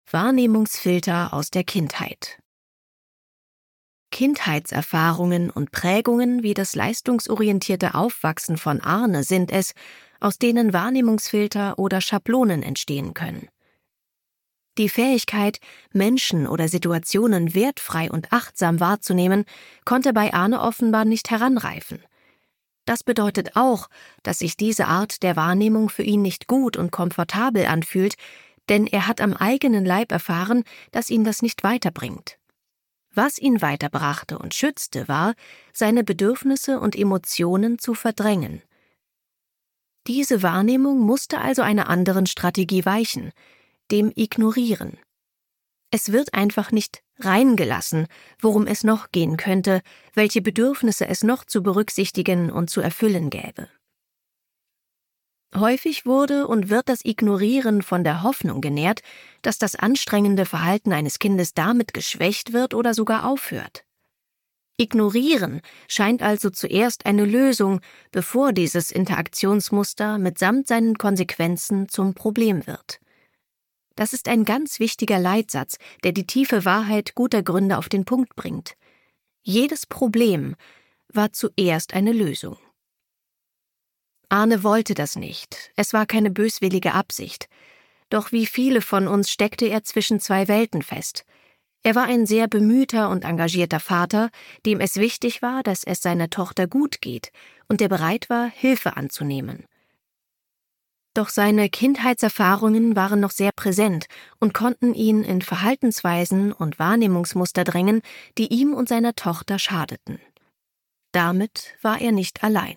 Wahrnehmungsfilter aus der Kindheit. Kindheitserfahrungen und Prägungen wie das leistungsorientierte Aufwachsen von Arne sind es, aus denen Wahrnehmungsfilter oder Schablonen entstehen können. Die Fähigkeit, Menschen oder Situationen wertfrei und achtsam wahrzunehmen, konnte bei Arne offenbar nicht heranreifen. Das bedeutet auch, dass sich diese Art der Wahrnehmung für ihn nicht gut und komfortabel anfühlt, denn er hat am eigenen Leib erfahren, dass ihn das nicht weiterbringt. Was ihn weiterbrachte und schützte, war, seine Bedürfnisse und Emotionen zu verdrängen. Diese Wahrnehmung musste also einer anderen Strategie weichen, dem Ignorieren. Es wird einfach nicht reingelassen, worum es noch gehen könnte, welche Bedürfnisse es noch zu berücksichtigen und zu erfüllen gäbe. Häufig wurde und wird das Ignorieren von der Hoffnung genährt, dass das anstrengende Verhalten eines Kindes damit geschwächt wird oder sogar aufhört. Ignorieren scheint also zuerst eine Lösung, bevor dieses Interaktionsmuster mitsamt seinen Konsequenzen zum Problem wird. Das ist ein ganz wichtiger Leitsatz, der die tiefe Wahrheit guter Gründe auf den Punkt bringt. Jedes Problem war zuerst eine Lösung. Arne wollte das nicht, es war keine böswillige Absicht. Doch wie viele von uns steckte er zwischen zwei Welten fest. Er war ein sehr bemühter und engagierter Vater, dem es wichtig war, dass es seiner Tochter gut geht und der bereit war, Hilfe anzunehmen. Doch seine Kindheitserfahrungen waren noch sehr präsent und konnten ihn in Verhaltensweisen und Wahrnehmungsmuster drängen, die ihm und seiner Tochter schadeten. Damit war er nicht allein.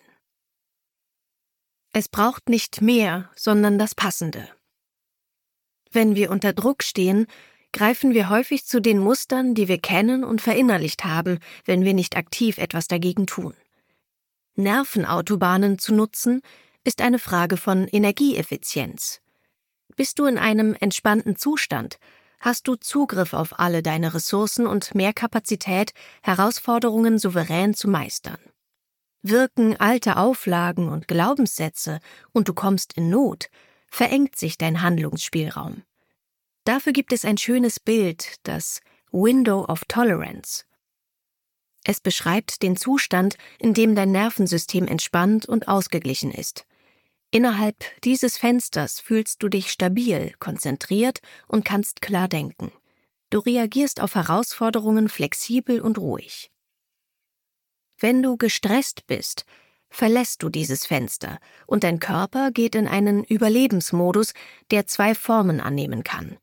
Es braucht nicht mehr, sondern das Passende. Wenn wir unter Druck stehen, greifen wir häufig zu den Mustern, die wir kennen und verinnerlicht haben, wenn wir nicht aktiv etwas dagegen tun. Nervenautobahnen zu nutzen, ist eine Frage von Energieeffizienz. Bist du in einem entspannten Zustand, hast du Zugriff auf alle deine Ressourcen und mehr Kapazität, Herausforderungen souverän zu meistern. Wirken alte Auflagen und Glaubenssätze und du kommst in Not, verengt sich dein Handlungsspielraum. Dafür gibt es ein schönes Bild, das Window of Tolerance. Es beschreibt den Zustand, in dem dein Nervensystem entspannt und ausgeglichen ist. Innerhalb dieses Fensters fühlst du dich stabil, konzentriert und kannst klar denken. Du reagierst auf Herausforderungen flexibel und ruhig. Wenn du gestresst bist, verlässt du dieses Fenster und dein Körper geht in einen Überlebensmodus, der zwei Formen annehmen kann.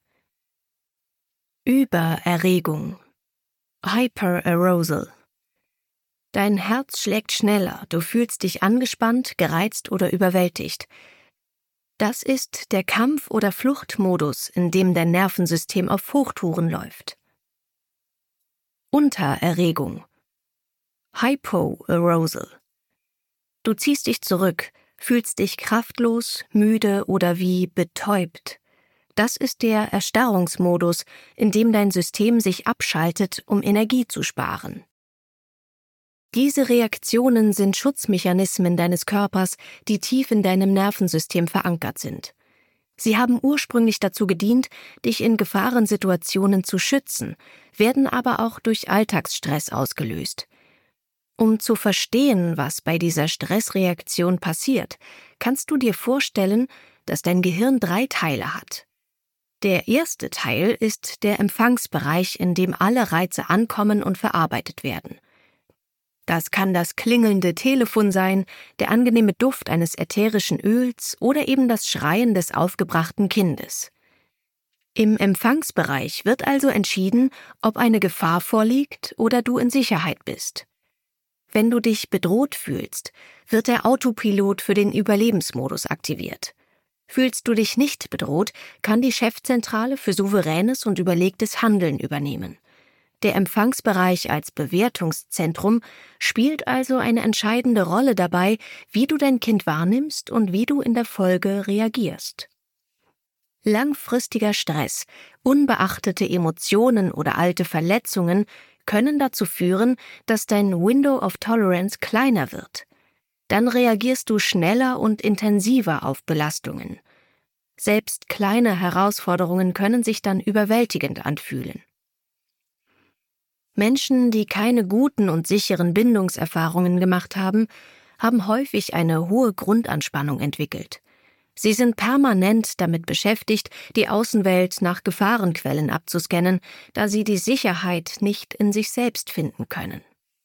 Übererregung, Hyperarousal. Dein Herz schlägt schneller, du fühlst dich angespannt, gereizt oder überwältigt. Das ist der Kampf- oder Fluchtmodus, in dem dein Nervensystem auf Hochtouren läuft. Untererregung, Hypoarousal. Du ziehst dich zurück, fühlst dich kraftlos, müde oder wie betäubt. Das ist der Erstarrungsmodus, in dem dein System sich abschaltet, um Energie zu sparen. Diese Reaktionen sind Schutzmechanismen deines Körpers, die tief in deinem Nervensystem verankert sind. Sie haben ursprünglich dazu gedient, dich in Gefahrensituationen zu schützen, werden aber auch durch Alltagsstress ausgelöst. Um zu verstehen, was bei dieser Stressreaktion passiert, kannst du dir vorstellen, dass dein Gehirn 3 Teile hat. Der erste Teil ist der Empfangsbereich, in dem alle Reize ankommen und verarbeitet werden. Das kann das klingelnde Telefon sein, der angenehme Duft eines ätherischen Öls oder eben das Schreien des aufgebrachten Kindes. Im Empfangsbereich wird also entschieden, ob eine Gefahr vorliegt oder du in Sicherheit bist. Wenn du dich bedroht fühlst, wird der Autopilot für den Überlebensmodus aktiviert. Fühlst du dich nicht bedroht, kann die Chefzentrale für souveränes und überlegtes Handeln übernehmen. Der Empfangsbereich als Bewertungszentrum spielt also eine entscheidende Rolle dabei, wie du dein Kind wahrnimmst und wie du in der Folge reagierst. Langfristiger Stress, unbeachtete Emotionen oder alte Verletzungen können dazu führen, dass dein Window of Tolerance kleiner wird. Dann reagierst du schneller und intensiver auf Belastungen. Selbst kleine Herausforderungen können sich dann überwältigend anfühlen. Menschen, die keine guten und sicheren Bindungserfahrungen gemacht haben, haben häufig eine hohe Grundanspannung entwickelt. Sie sind permanent damit beschäftigt, die Außenwelt nach Gefahrenquellen abzuscannen, da sie die Sicherheit nicht in sich selbst finden können.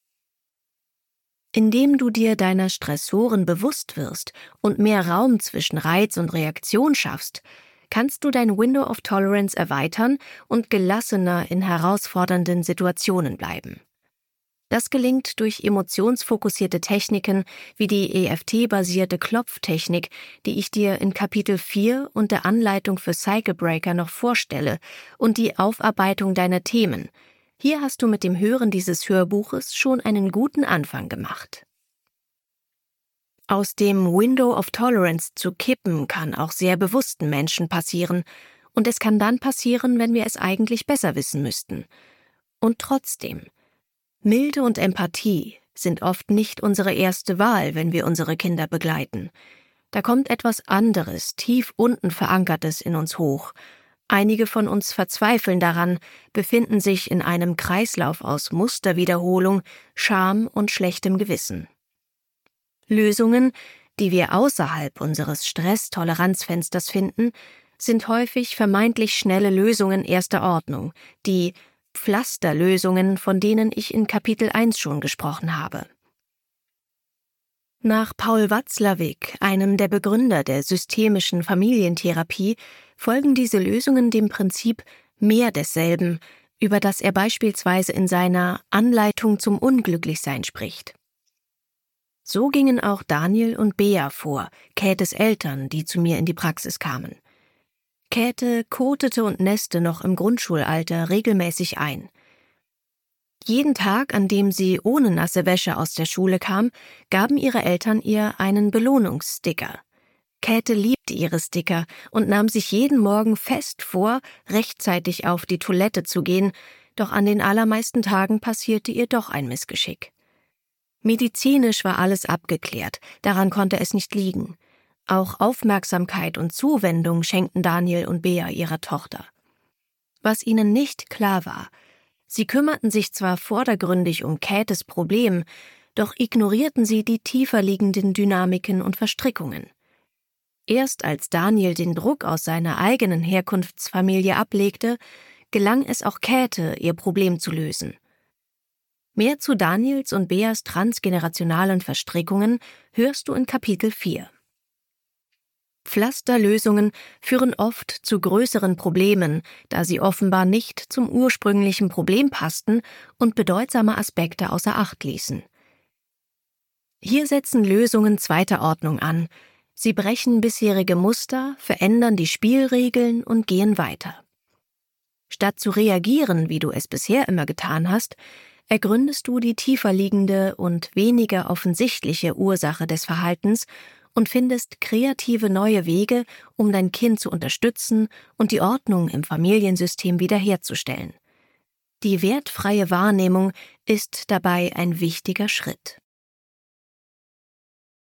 Indem du dir deiner Stressoren bewusst wirst und mehr Raum zwischen Reiz und Reaktion schaffst, kannst du dein Window of Tolerance erweitern und gelassener in herausfordernden Situationen bleiben. Das gelingt durch emotionsfokussierte Techniken wie die EFT-basierte Klopftechnik, die ich dir in Kapitel 4 und der Anleitung für Cycle Breaker noch vorstelle, und die Aufarbeitung deiner Themen. Hier hast du mit dem Hören dieses Hörbuches schon einen guten Anfang gemacht. Aus dem Window of Tolerance zu kippen kann auch sehr bewussten Menschen passieren, und es kann dann passieren, wenn wir es eigentlich besser wissen müssten. Und trotzdem: Milde und Empathie sind oft nicht unsere erste Wahl, wenn wir unsere Kinder begleiten. Da kommt etwas anderes, tief unten Verankertes in uns hoch. Einige von uns verzweifeln daran, befinden sich in einem Kreislauf aus Musterwiederholung, Scham und schlechtem Gewissen. Lösungen, die wir außerhalb unseres Stresstoleranzfensters finden, sind häufig vermeintlich schnelle Lösungen erster Ordnung, die Pflasterlösungen, von denen ich in Kapitel 1 schon gesprochen habe. Nach Paul Watzlawick, einem der Begründer der systemischen Familientherapie, folgen diese Lösungen dem Prinzip mehr desselben, über das er beispielsweise in seiner Anleitung zum Unglücklichsein spricht. So gingen auch Daniel und Bea vor, Käthes Eltern, die zu mir in die Praxis kamen. Käthe kotete und nässte noch im Grundschulalter regelmäßig ein. Jeden Tag, an dem sie ohne nasse Wäsche aus der Schule kam, gaben ihre Eltern ihr einen Belohnungssticker. Käthe liebte ihre Sticker und nahm sich jeden Morgen fest vor, rechtzeitig auf die Toilette zu gehen, doch an den allermeisten Tagen passierte ihr doch ein Missgeschick. Medizinisch war alles abgeklärt, daran konnte es nicht liegen. Auch Aufmerksamkeit und Zuwendung schenkten Daniel und Bea ihrer Tochter. Was ihnen nicht klar war: Sie kümmerten sich zwar vordergründig um Käthes Problem, doch ignorierten sie die tiefer liegenden Dynamiken und Verstrickungen. Erst als Daniel den Druck aus seiner eigenen Herkunftsfamilie ablegte, gelang es auch Käthe, ihr Problem zu lösen. Mehr zu Daniels und Beas transgenerationalen Verstrickungen hörst du in Kapitel 4. Pflasterlösungen führen oft zu größeren Problemen, da sie offenbar nicht zum ursprünglichen Problem passten und bedeutsame Aspekte außer Acht ließen. Hier setzen Lösungen zweiter Ordnung an. Sie brechen bisherige Muster, verändern die Spielregeln und gehen weiter. Statt zu reagieren, wie du es bisher immer getan hast, ergründest du die tiefer liegende und weniger offensichtliche Ursache des Verhaltens und findest kreative neue Wege, um dein Kind zu unterstützen und die Ordnung im Familiensystem wiederherzustellen. Die wertfreie Wahrnehmung ist dabei ein wichtiger Schritt.